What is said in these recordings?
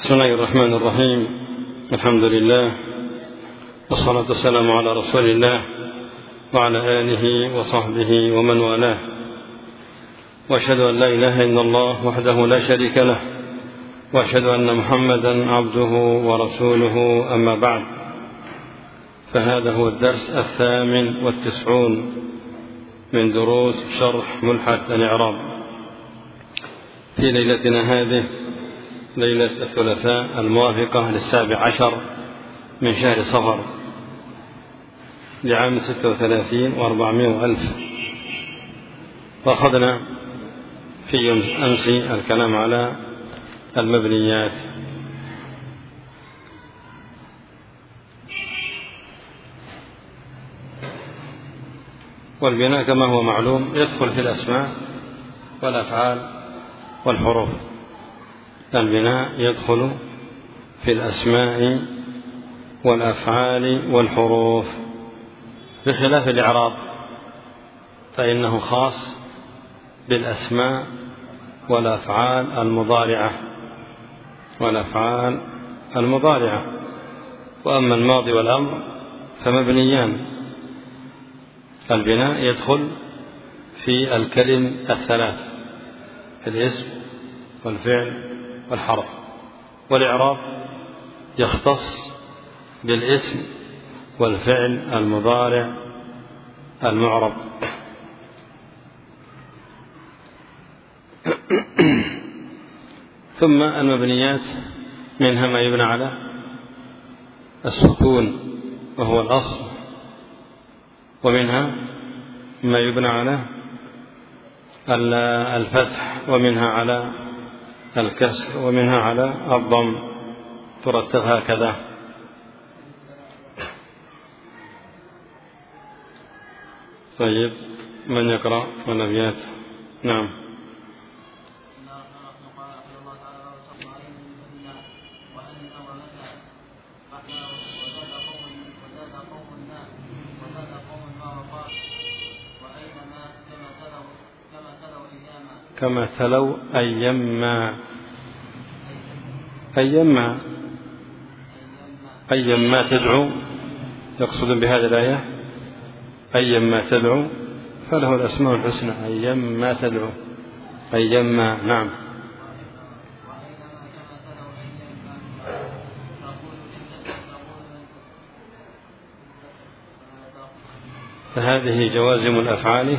بسم الله الرحمن الرحيم. الحمد لله والصلاة والسلام على رسول الله وعلى آله وصحبه ومن والاه، وأشهد أن لا إله إلا الله وحده لا شريك له، وأشهد أن محمدا عبده ورسوله، أما بعد، فهذا هو الدرس 98 من دروس شرح ملحة الإعراب في ليلتنا هذه، ليلة الثلاثاء الموافقة 17 من شهر صفر لعام 36 و400 ألف. وأخذنا في يوم أمس الكلام على المبنيات. والبناء كما هو معلوم يدخل في الأسماء والأفعال والحروف. البناء يدخل في الأسماء والأفعال والحروف، بخلاف الإعراب فإنه خاص بالأسماء والأفعال المضارعة، وأما الماضي والأمر فمبنيان. البناء يدخل في الكلم الثلاث، الاسم والفعل والحرف، والإعراب يختص بالاسم والفعل المضارع المعرب. ثم المبنيات منها ما يبنى على السكون وهو الأصل، ومنها ما يبنى على الفتح، ومنها على الكسر، ومنها على الضم، ترتب هكذا. طيب، من يقرأ الأبيات؟ نعم. كما تلوا أيما تدعو، يقصد بهذه الآية أيما تدعو فله الأسماء الحسنى. أيما تدعو، أيما، نعم. فهذه جوازم الأفعال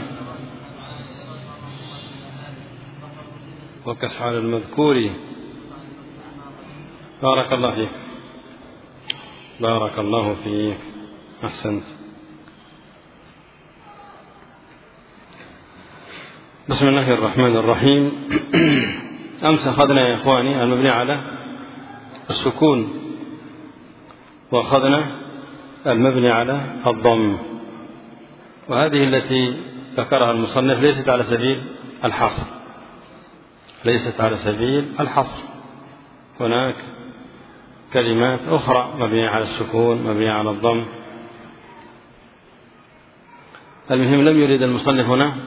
وكسر المذكور. بارك الله فيك، أحسنت. بسم الله الرحمن الرحيم. أمس أخذنا يا إخواني المبني على السكون، وأخذنا المبني على الضم، وهذه التي ذكرها المصنف ليست على سبيل الحصر. هناك كلمات أخرى مبنية على السكون، مبنية على الضم. المهم لم يريد المصنف هنا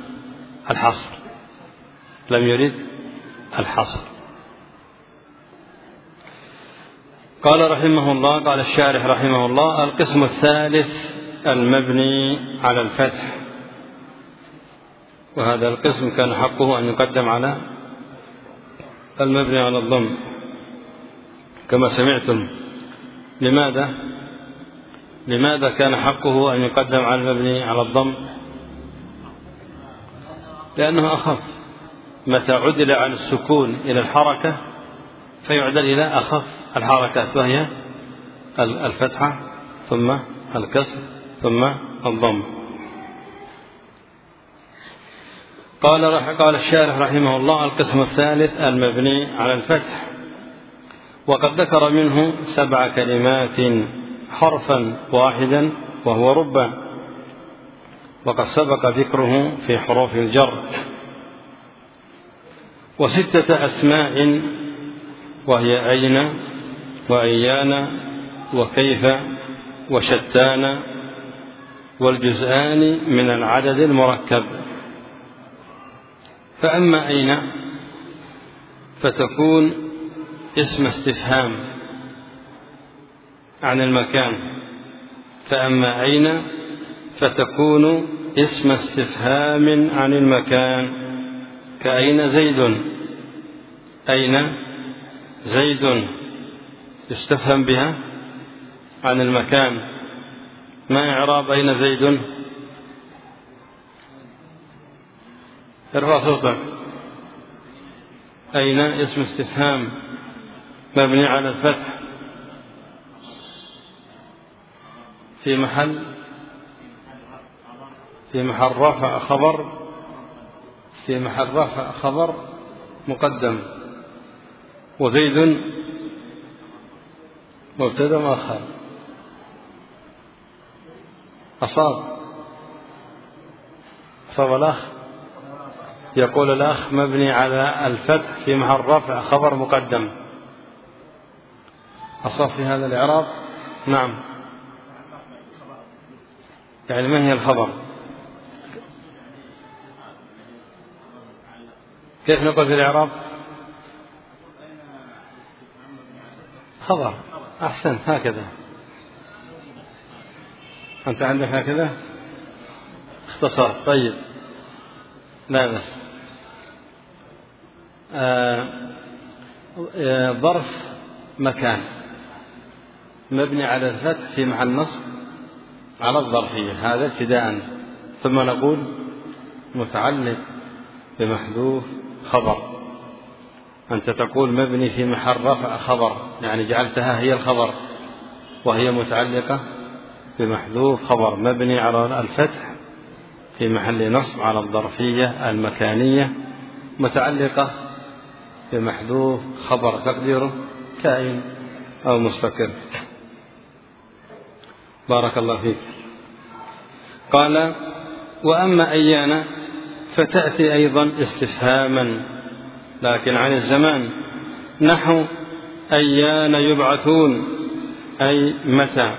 الحصر. قال رحمه الله، قال الشارح رحمه الله: القسم الثالث المبني على الفتح، وهذا القسم كان حقه أن يقدم على المبني على الضم كما سمعتم. لماذا كان حقه أن يقدم على المبني على الضم؟ لأنه أخف. متى عدل عن السكون إلى الحركة فيعدل إلى أخف الحركات، وهي الفتحة ثم الكسر ثم الضم. قال الشارح رحمه الله: القسم الثالث المبني على الفتح، وقد ذكر منه 7 كلمات حرفا واحدا وهو ربا، وقد سبق ذكره في حروف الجر، و6 أسماء وهي أين وأيان وكيف وشتان، والجزءان من العدد المركب. فأما أين فتكون اسم استفهام عن المكان، فأما أين فتكون اسم استفهام عن المكان، كأين زيد. أين زيد يستفهم بها عن المكان. ما إعراب أين زيد؟ ارفع صوتك. أين اسم استفهام مبني على الفتح في محل رفع خبر، في محل رفع خبر مقدم، وزيد مبتدأ مؤخر. أصاب الأخ، يقول الأخ مبني على الفتح في محل رفع خبر مقدم. أصاب في هذا الإعراب؟ نعم. يعني ما هي الخبر؟ كيف نقول في الإعراب؟ خبر. أحسن، هكذا. أنت عندك هكذا اختصار. طيب، لا بس. ظرف مكان مبني على الفتح في محل نصب على الظرفية، هذا ابتداء. ثم نقول متعلق بمحذوف خبر. أنت تقول مبني في محل رفع خبر، يعني جعلتها هي الخبر، وهي متعلقة بمحذوف خبر مبني على الفتح في محل نصب على الظرفية المكانية، متعلقة بمحذوف خبر تقديره كائن أو مستقر. بارك الله فيك. قال: وأما أيان فتأتي أيضا استفهاما لكن عن الزمان، نحو أيان يبعثون، أي متى.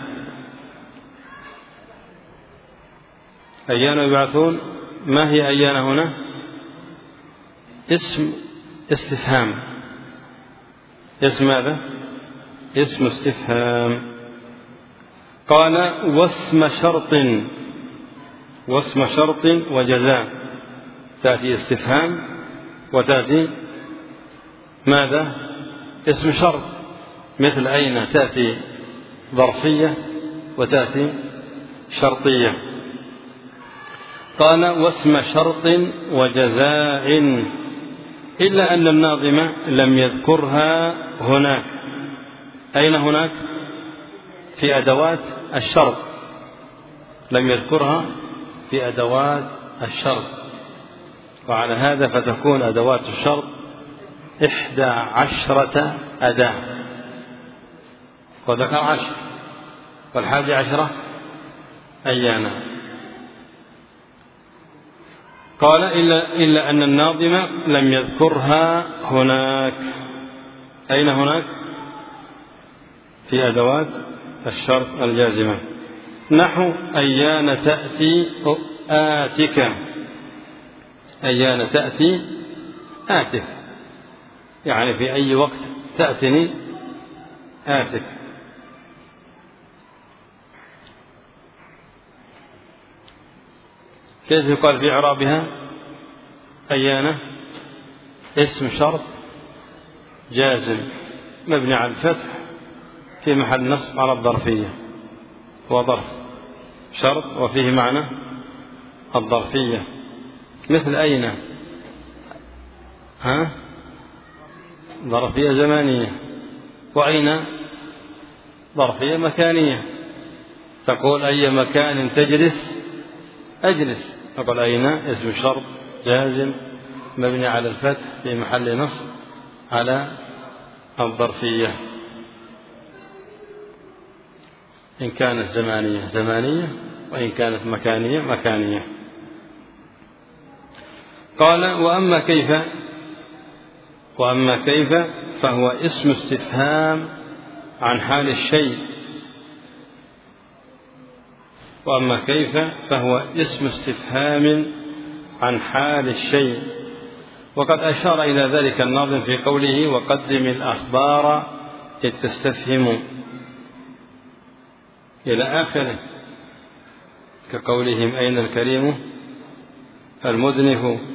أيان يبعثون، ما هي أيان هنا؟ اسم استفهام. اسم ماذا؟ اسم استفهام. قال: واسم شرط وجزاء. تأتي استفهام وتأتي ماذا؟ اسم شرط، مثل أين تأتي ظرفية وتأتي شرطية. قال: واسم شرط وجزاء، إلا أن الناظم لم يذكرها هناك. أين هناك؟ في أدوات الشرط، لم يذكرها في أدوات الشرط. وعلى هذا فتكون أدوات الشرط 11 أداة، وذكر 10، وال11 أيانا. قال: إلا أن الناظم لم يذكرها هناك. أين هناك؟ في أدوات الشرط الجازمة، نحو أيان تأتي آتك. أيان تأتي آتك، يعني في أي وقت تأتني آتك. كيف يقال في إعرابها؟ أيان اسم شرط جازم مبني على الفتح في محل نصب على الظرفية، هو ظرف شرط وفيه معنى الظرفية، مثل أين. ظرفية زمانية، وأين ظرفية مكانية. تقول أي مكان تجلس أجلس. تقول أين اسم شرط جازم مبني على الفتح في محل نصب على الظرفية، إن كانت زمانية زمانية، وإن كانت مكانية مكانية. قال: وأما كيف فهو اسم استفهام عن حال الشيء. وأما كيف فهو اسم استفهام عن حال الشيء، وقد أشار إلى ذلك الناظم في قوله وقدم الأخبار إذ تستفهم إلى آخره، كقولهم أين الكريم المذنف.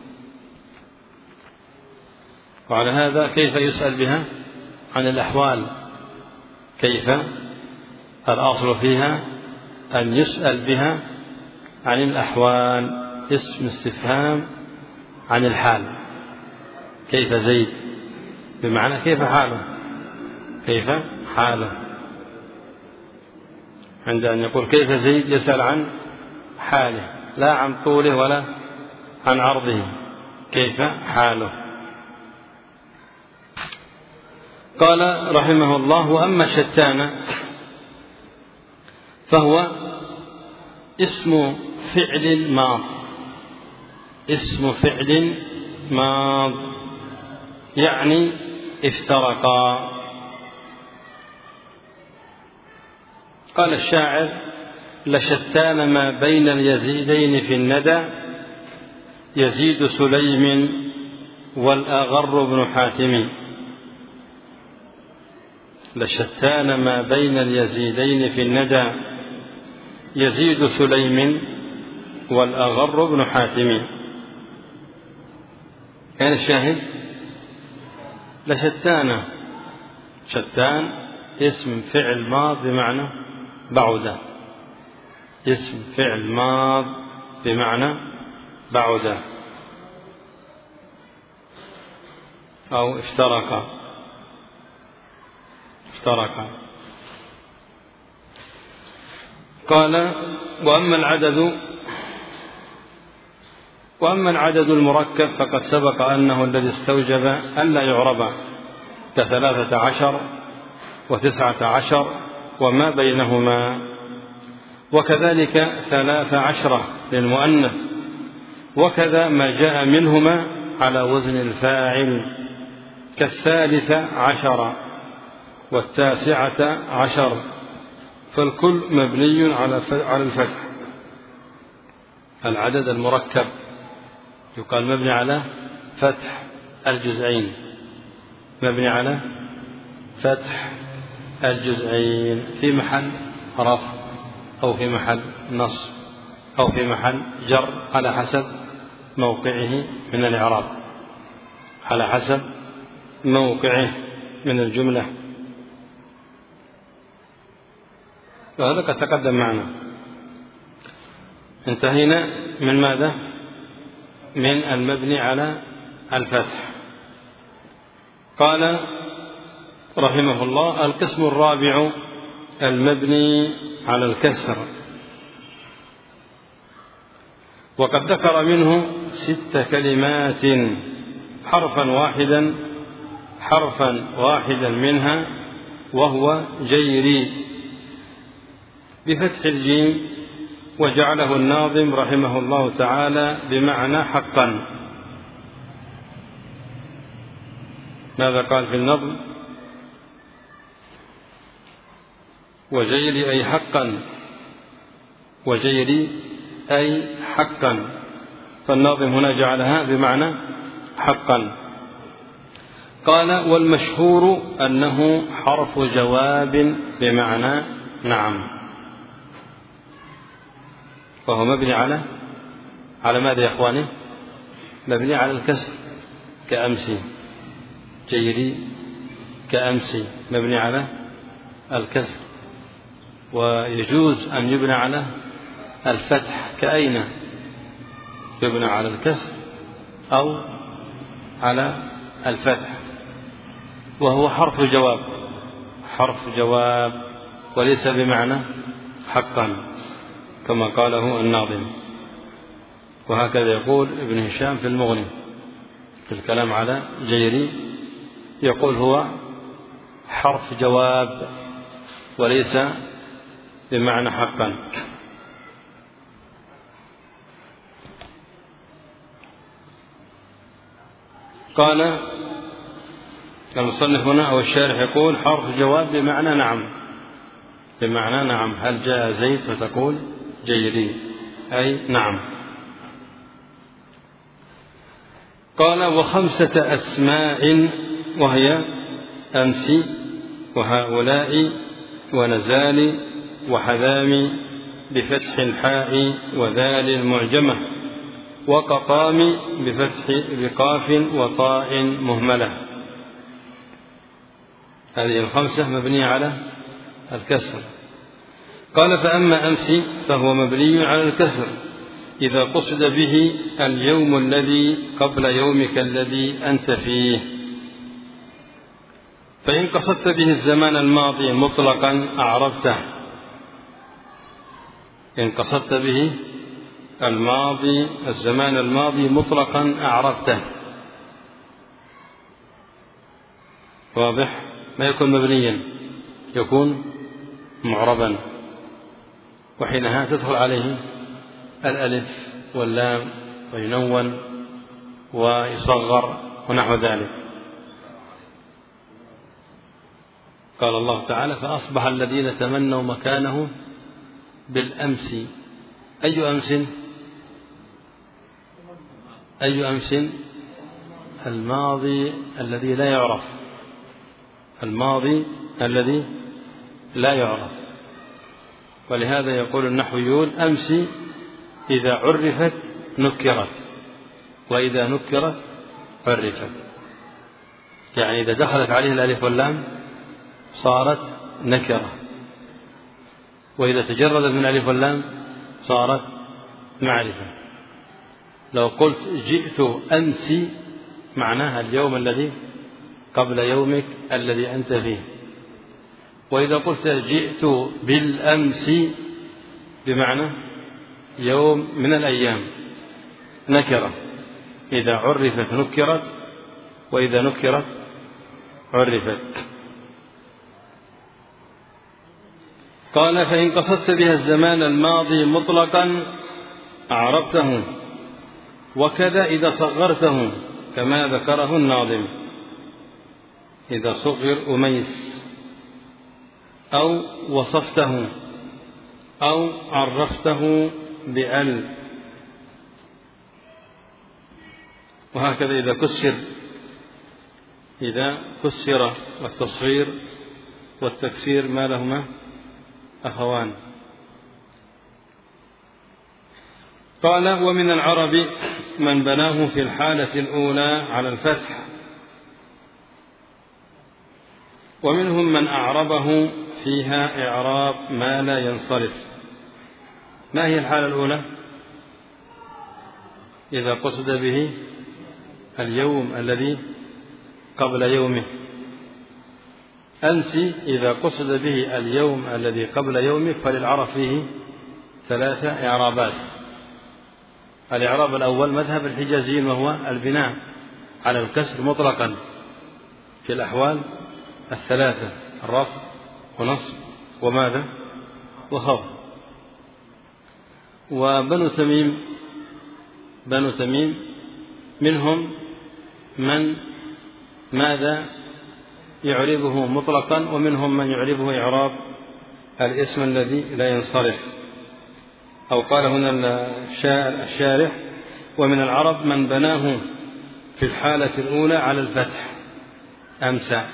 وعلى هذا كيف يسأل بها عن الأحوال؟ كيف؟ الأصل فيها أن يسأل بها عن الأحوال، اسم استفهام عن الحال. كيف زيد بمعنى كيف حاله، كيف حاله. عند أن يقول كيف زيد يسأل عن حاله لا عن طوله ولا عن عرضه، كيف حاله. قال رحمه الله وأما شتان فهو اسم فعل ماض، اسم فعل ماض يعني افترقا. قال الشاعر لشتان ما بين اليزيدين في الندى، يزيد سليم والأغر بن حاتم. لشتان ما بين اليزيدين في الندى، يزيد سليم والأغر بن حاتم. كان الشاهد لشتان، شتان اسم فعل ماض بمعنى بعد، اسم فعل ماض بمعنى بعد أو افترق. قال وأما العدد المركب فقد سبق أنه الذي استوجب ألا يعرب، ك13 و19 وما بينهما، وكذلك 13 للمؤنث، وكذا ما جاء منهما على وزن الفاعل، ك13 و19 فالكل مبني على الفتح. العدد المركب يقال مبني على فتح الجزئين، مبني على فتح الجزئين في محل رفع أو في محل نصب أو في محل جر على حسب موقعه من الإعراب، على حسب موقعه من الجملة. وهذا قد تقدم معنا. انتهينا من ماذا؟ من المبني على الفتح. قال رحمه الله القسم الرابع المبني على الكسر، وقد ذكر منه 6 كلمات حرفا واحدا منها وهو جيري بفتح الجيم، وجعله الناظم رحمه الله تعالى بمعنى حقا. ماذا قال في النظم؟ وجيري أي حقا، وجيري أي حقا، فالناظم هنا جعلها بمعنى حقا. قال والمشهور أنه حرف جواب بمعنى نعم، وهو مبني على ماذا يا إخواني؟ مبني على الكسر، كأمسي. جيري كأمسي مبني على الكسر، ويجوز أن يبنى على الفتح، كأين يبنى على الكسر أو على الفتح، وهو حرف جواب وليس بمعنى حقا كما قاله الناظم. وهكذا يقول ابن هشام في المغني في الكلام على جيري، يقول هو حرف جواب وليس بمعنى حقا. قال المصنف هنا أو الشارح يقول حرف جواب بمعنى نعم، بمعنى نعم. هل جاء زيد فتقول جيري أي نعم. قال: وخمسة أسماء، وهي أمس وهؤلاء ونزال وحذام بفتح الحاء وذال المعجمة، وقطام بفتح بقاف وطاء مهملة. هذه الخمسة مبنية على الكسر. قال: فأما أمس فهو مبني على الكسر إذا قصد به اليوم الذي قبل يومك الذي أنت فيه. فإن قصدت به الزمان الماضي مطلقا أعربته. إن قصدت به الزمان الماضي مطلقا أعربته. واضح؟ ما يكون مبنيا، يكون معربا، وحينها تدخل عليه الألف واللام وينون ويصغر ونحو ذلك. قال الله تعالى: فأصبح الذين تمنوا مكانه بالأمس. أي أمس؟ أي أمس؟ الماضي الذي لا يعرف. الماضي الذي لا يعرف. ولهذا يقول النحويون: أمس إذا عرفت نكرت، وإذا نكرت عرفت. يعني إذا دخلت عليه الألف واللام صارت نكرة، وإذا تجردت من الألف واللام صارت معرفة. لو قلت جئت أمس معناها اليوم الذي قبل يومك الذي أنت فيه. وإذا قلت جئت بالأمس بمعنى يوم من الأيام، نكرة. إذا عرفت نكرت، وإذا نكرت عرفت. قال: فإن قصدت بها الزمان الماضي مطلقا أعربته، وكذا إذا صغرته كما ذكره الناظم. إذا صغر أميس، أو وصفته، أو عرفته بأل. وهكذا إذا كسر والتصغير والتكسير ما لهما أخوان. قال: ومن العرب من بناه في الحالة الأولى على الفتح، ومنهم من أعربه فيها إعراب ما لا ينصرف. ما هي الحالة الأولى؟ إذا قصد به اليوم الذي قبل يومه. أمس إذا قصد به اليوم الذي قبل يومك فللعرب فيه 3 إعرابات. الإعراب الأول مذهب الحجازيين، وهو البناء على الكسر مطلقا في الأحوال 3: الرفع ونصب وماذا؟ وخفض. وبنو تميم منهم من ماذا يعربه مطلقا، ومنهم من يعربه إعراب الاسم الذي لا ينصرف. أو قال هنا الشارح: ومن العرب من بناه في الحالة الأولى على الفتح أمسى،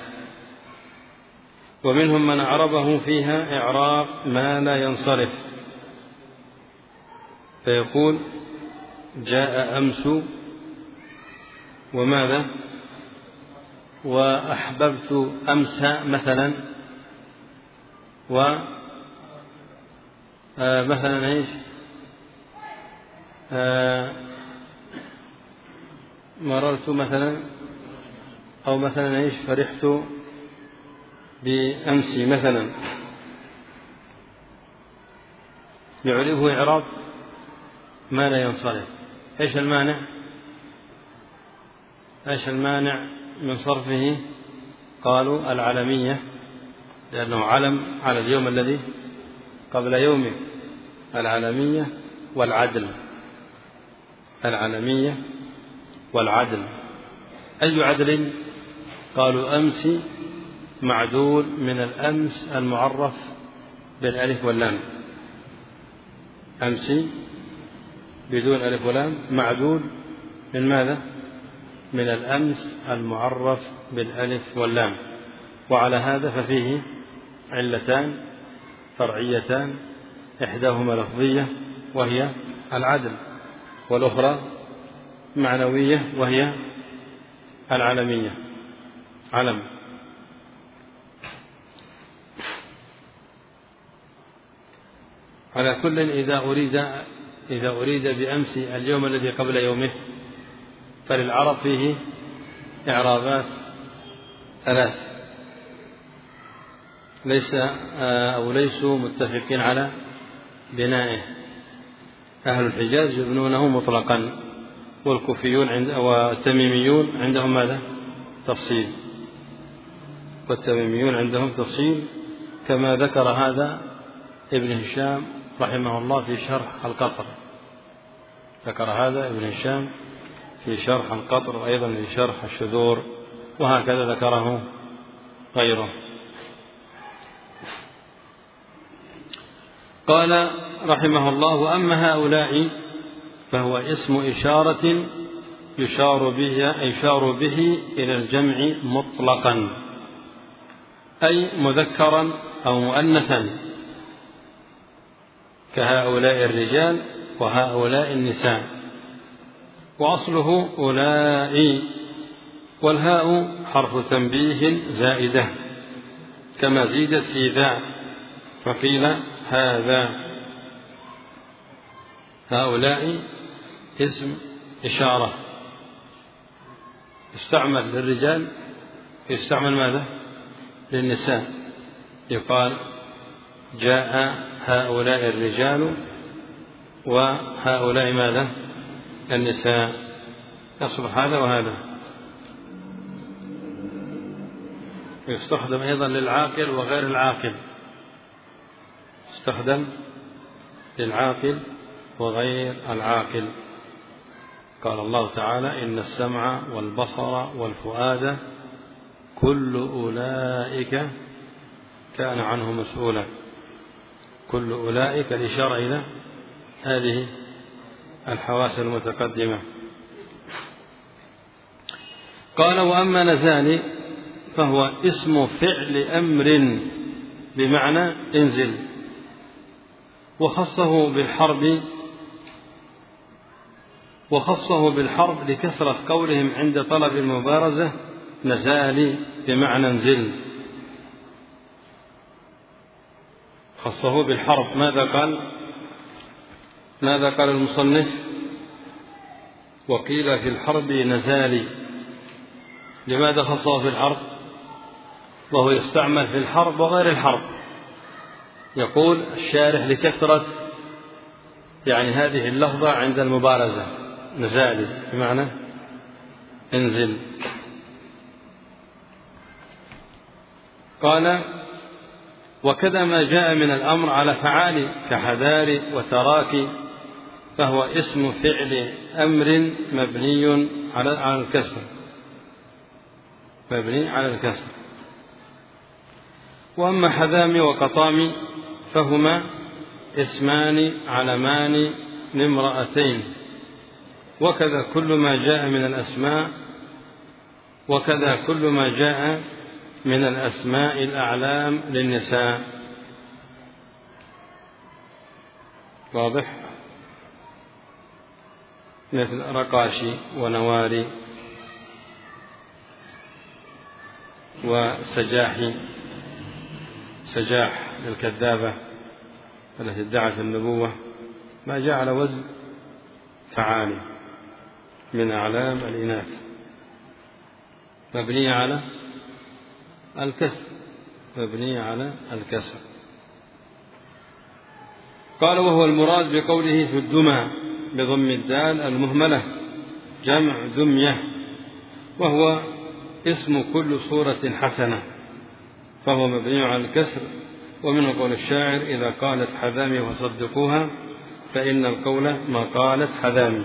ومنهم من أعربه فيها إعراب ما لا ينصرف، فيقول: جاء أمس وماذا؟ وأحببت أمس مثلا، مثلا إيش؟ مررت مثلا، أو مثلا إيش؟ فرحت بأمسي مثلا. يعربه إعراب ما لا ينصرف. إيش المانع؟ إيش المانع من صرفه؟ قالوا: العلمية، لأنه علم على اليوم الذي قبل يومه. العلمية والعدل. العلمية والعدل. أي عدل؟ قالوا: أمس معدول من الأمس المعرف بالألف واللام. أمس بدون ألف ولام معدول من ماذا؟ من الأمس المعرف بالألف واللام. وعلى هذا ففيه علتان فرعيتان، إحداهما لفظية وهي العدل، والأخرى معنوية وهي العلمية، علم. على كل إذا أريد بأمس اليوم الذي قبل يومه فللعرب فيه إعرابات ثلاث ليسوا متفقين على بنائه. أهل الحجاز يبنونه مطلقا، والكوفيون والتميميون عندهم ماذا؟ تفصيل، والتميميون عندهم تفصيل، كما ذكر هذا ابن هشام رحمه الله في شرح القطر. ذكر هذا ابن هشام في شرح القطر، وأيضا في شرح الشذور، وهكذا ذكره غيره. قال رحمه الله: وأما هؤلاء فهو اسم إشارة يشار به إلى الجمع مطلقا، أي مذكرا أو مؤنثا، كهؤلاء الرجال وهؤلاء النساء، وأصله أولئي، والهاء حرف تنبيه زائدة كما زيدت في ذا، فقيل هذا. هؤلاء اسم إشارة يستعمل للرجال، يستعمل ماذا؟ للنساء. يقال جاء هؤلاء الرجال وهؤلاء ماذا؟ النساء. يصلح هذا وهذا. يستخدم أيضا للعاقل وغير العاقل، يستخدم للعاقل وغير العاقل. قال الله تعالى: إن السمع والبصر والفؤاد كل أولئك كان عنه مسؤولا. كل أولئك الإشارة إلى هذه الحواس المتقدمة. قال: وأما نزال فهو اسم فعل أمر بمعنى انزل، وخصه بالحرب لكثرة قولهم عند طلب المبارزة نزالي بمعنى انزل. خصه بالحرب. ماذا قال المصنف؟ وقيل في الحرب نزالي. لماذا خصه في الحرب وهو يستعمل في الحرب وغير الحرب؟ يقول الشارح لكثرة هذه اللفظة عند المبارزة، نزالي بمعنى انزل. قال: وكذا ما جاء من الأمر على فعال كحذار وتراك، فهو اسم فعل أمر مبني على الكسر، مبني على الكسر. وأما حذام وقطام فهما اسمان علمان لامرأتين، وكذا كل ما جاء من الأسماء الأعلام للنساء. واضح؟ مثل رقاشي ونواري وسجاحي، سجاح للكذابة التي ادعت النبوة، ما جاء على وزن فعالي من أعلام الإناث، مبنية على الكسر، قال: وهو المراد بقوله في الدمى بضم الدال المهملة جمع دمية، وهو اسم كل صورة حسنة، فهو مبني على الكسر. ومنه قول الشاعر: إذا قالت حذامي فصدقوها فإن القول ما قالت حذامي.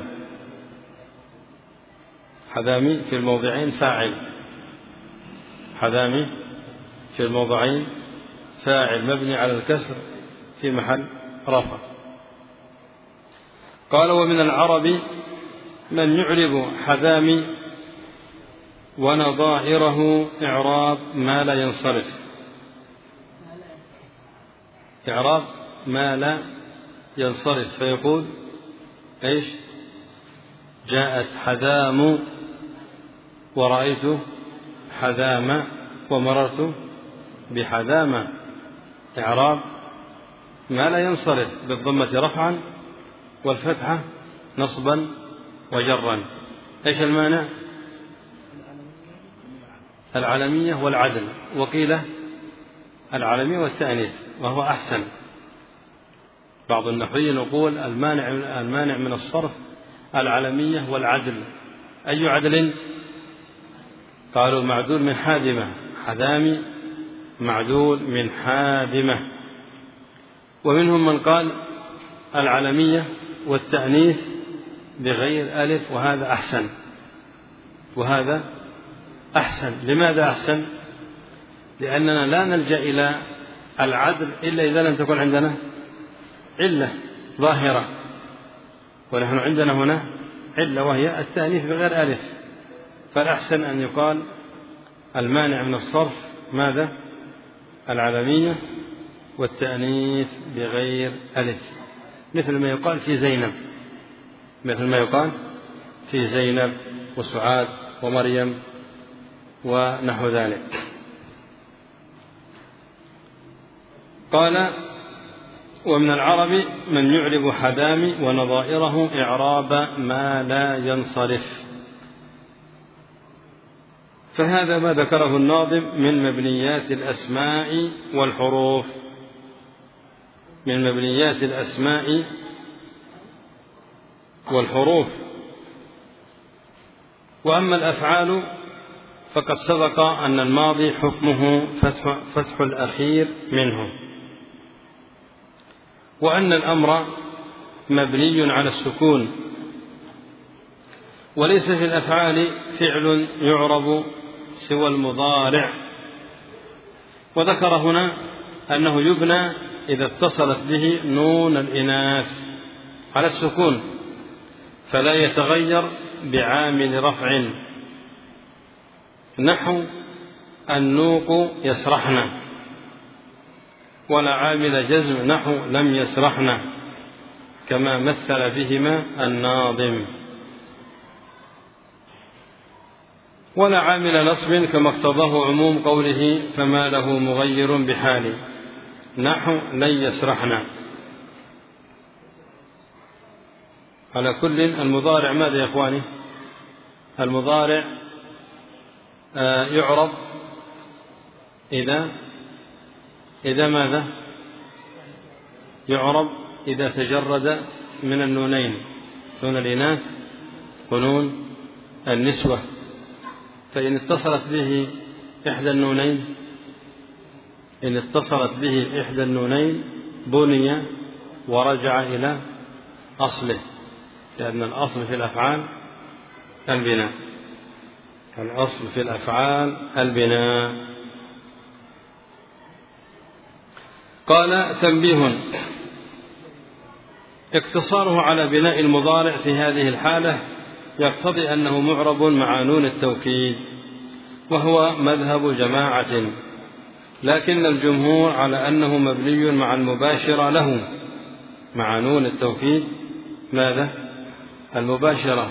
حذامي في الموضعين فاعل، حذامي في الموضعين فاعل مبني على الكسر في محل رفع. قال: ومن العرب من يعرب حذامي ونظائره إعراب ما لا ينصرف. إعراب ما لا ينصرف، فيقول إيش؟ جاءت حذام ورأيت حذام ومررت بحذام. إعراب ما لا ينصرف بالضمة رفعا والفتحة نصبا وجرا. إيش المانع؟ العلمية والعدل، وقيل العلمية والتأنيث وهو أحسن. بعض النحويين يقول المانع من الصرف العلمية والعدل. أي عدل؟ قالوا معدول من حادمة، حذامي معدول من حادمة. ومنهم من قال العلمية والتأنيث بغير ألف، وهذا أحسن. وهذا أحسن. لماذا أحسن؟ لأننا لا نلجأ إلى العدل إلا إذا لم تكن عندنا علة ظاهرة، ونحن عندنا هنا علة وهي التأنيث بغير ألف، فالأحسن أن يقال المانع من الصرف ماذا؟ العلمية والتأنيث بغير ألف، مثل ما يقال في زينب، مثل ما يقال في زينب وسعاد ومريم ونحو ذلك. قال ومن العرب من يعرب حذام ونظائره إعراب ما لا ينصرف. فهذا ما ذكره الناظم من مبنيات الأسماء والحروف، من مبنيات الأسماء والحروف. وأما الأفعال فقد سبق أن الماضي حكمه فتح الأخير منه، وأن الأمر مبني على السكون، وليس في الأفعال فعل يعرب سوى المضارع. وذكر هنا أنه يبنى إذا اتصلت به نون الإناث على السكون، فلا يتغير بعامل رفع، نحو النوق يسرحن، ولا عامل جزم نحو لم يسرحن، كما مثل بهما الناظم. ولا عامل نصب كما اقتضاه عموم قوله فما له مغير بحال، نحو لن يسرحن. على كل المضارع ماذا يا إخواني؟ المضارع يعرب إذا ماذا؟ يعرب إذا تجرد من النونين، نون الإناث ونون النسوة. فإن اتصلت به إحدى النونين، إن اتصلت به إحدى النونين بني ورجع إلى أصله، لأن الأصل في الأفعال البناء، الأصل في الأفعال البناء. قال تنبيه: اقتصاره على بناء المضارع في هذه الحالة يقتضي أنه معرب مع نون التوكيد، وهو مذهب جماعة، لكن الجمهور على أنه مبني مع المباشرة له، مع نون التوكيد ماذا؟ المباشرة،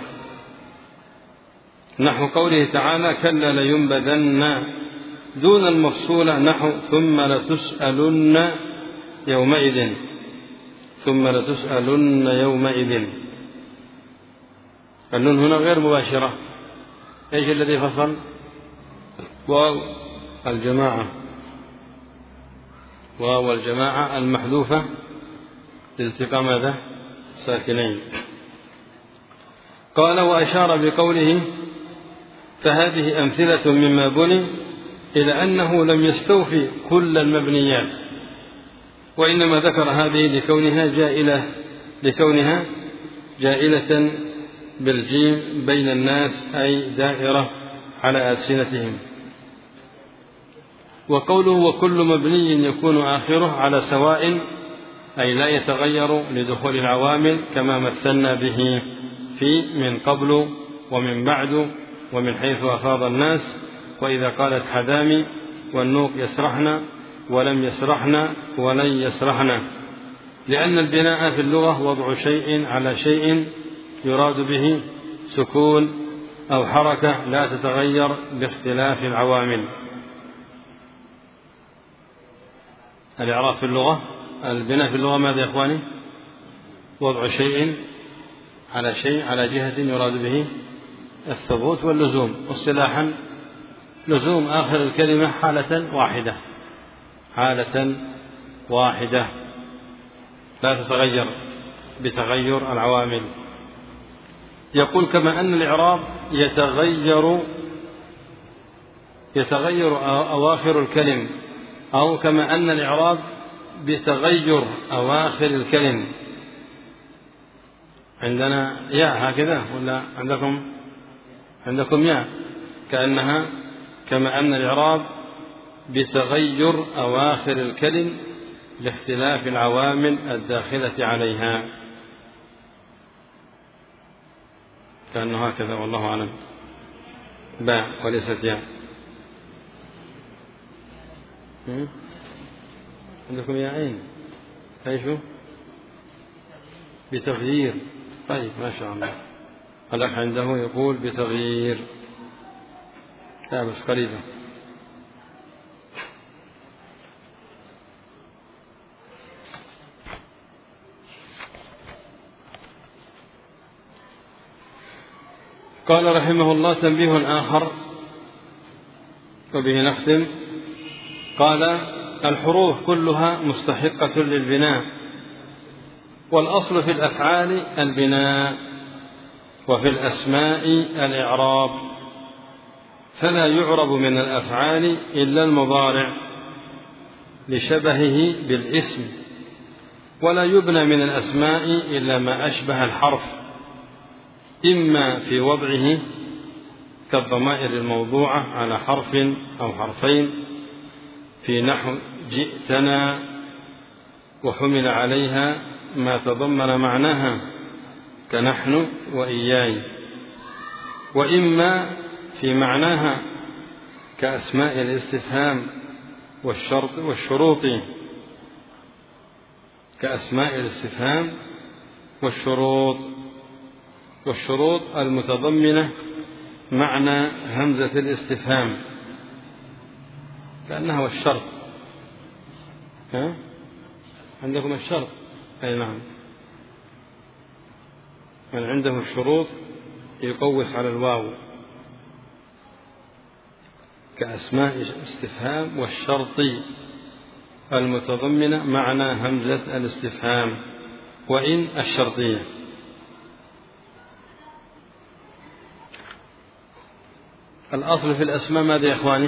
نحو قوله تعالى كلا لينبذن، دون المفصولة نحو ثم لتسألن يومئذ، ثم لتسألن يومئذ. النون هنا غير مباشرة. ايش الذي فصل؟ واو الجماعة، واو الجماعة المحذوفة لالتقاء ماذا؟ ساكنين. قال وأشار بقوله فهذه أمثلة مما بني إلى أنه لم يستوفي كل المبنيات، وإنما ذكر هذه لكونها جائلة بالجيم بين الناس، أي دائرة على ألسنتهم. وقوله وكل مبني يكون آخره على سواء، أي لا يتغير لدخول العوامل، كما مثلنا به في من قبل ومن بعد ومن حيث أفاض الناس، وإذا قالت حدامي والنوق يسرحن ولم يسرحن ولن يسرحن، لأن البناء في اللغة وضع شيء على شيء يراد به سكون أو حركة لا تتغير باختلاف العوامل. الإعراب في اللغة، البناء في اللغة ماذا يا إخواني؟ وضع شيء على شيء على جهة يراد به الثبوت واللزوم. اصطلاحا لزوم آخر الكلمة حالة واحدة لا تتغير بتغير العوامل. يقول كما أن الإعراب يتغير أواخر الكلم، أو كما أن الإعراب بتغير أواخر الكلم. عندنا ياء هكذا ولا عندكم ياء؟ كأنها كما أن الإعراب بتغير أواخر الكلم لاختلاف العوامل الداخلة عليها، كأنه هكذا والله أعلم. باء وليست ياء. عندكم ياءين؟ ايشو؟ بتغيير. طيب ما شاء الله. الأخ عنده يقول بتغيير، لا بس قريبة. قال رحمه الله: تنبيه آخر وبه نختم. قال: الحروف كلها مستحقة للبناء، والأصل في الأفعال البناء، وفي الأسماء الإعراب، فلا يعرب من الأفعال إلا المضارع لشبهه بالاسم، ولا يبنى من الأسماء إلا ما أشبه الحرف، إما في وضعه كالضمائر الموضوعة على حرف أو حرفين، في نحو جئتنا وحمل عليها ما تضمن معناها كنحن وإياي، وإما في معناها كأسماء الاستفهام والشروط، كأسماء الاستفهام والشروط المتضمنة معنى همزة الاستفهام، كأنها والشرط. عندكم الشرط؟ أي نعم. من عنده الشروط يقوس على الواو، كأسماء الاستفهام والشرط المتضمنة معنى همزة الاستفهام وإن الشرطية. الأصل في الأسماء ماذا يا إخواني؟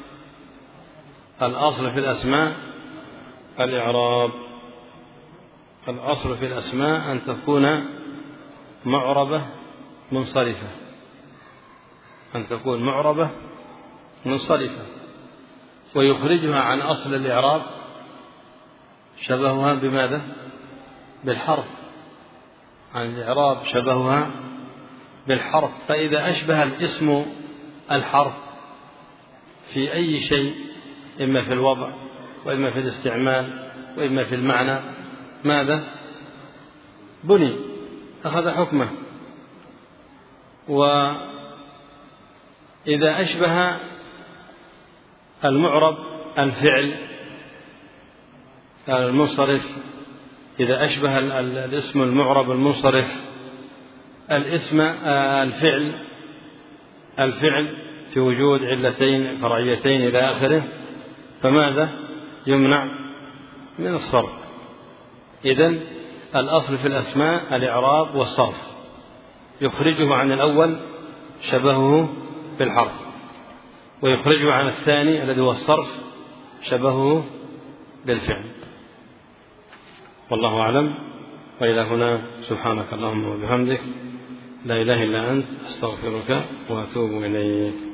الأصل في الأسماء الإعراب. الأصل في الأسماء أن تكون معربة منصرفة، أن تكون معربة منصرفة، ويخرجها عن أصل الإعراب شبهها بماذا؟ بالحرف. عن الإعراب شبهها بالحرف. فإذا أشبه الاسم الحرف في أي شيء، إما في الوضع وإما في الاستعمال وإما في المعنى، ماذا؟ بني، أخذ حكمه. وإذا أشبه المعرب الفعل المنصرف، إذا أشبه الاسم المعرب المنصرف الاسم الفعل في وجود علتين فرعيتين إلى آخره، فماذا؟ يمنع من الصرف. إذن الأصل في الأسماء الإعراب والصرف، يخرجه عن الأول شبهه بالحرف، ويخرجه عن الثاني الذي هو الصرف شبهه بالفعل. والله أعلم. وإلى هنا سبحانك اللهم وبحمدك، لا إله إلا أنت، أستغفرك وأتوب إليك.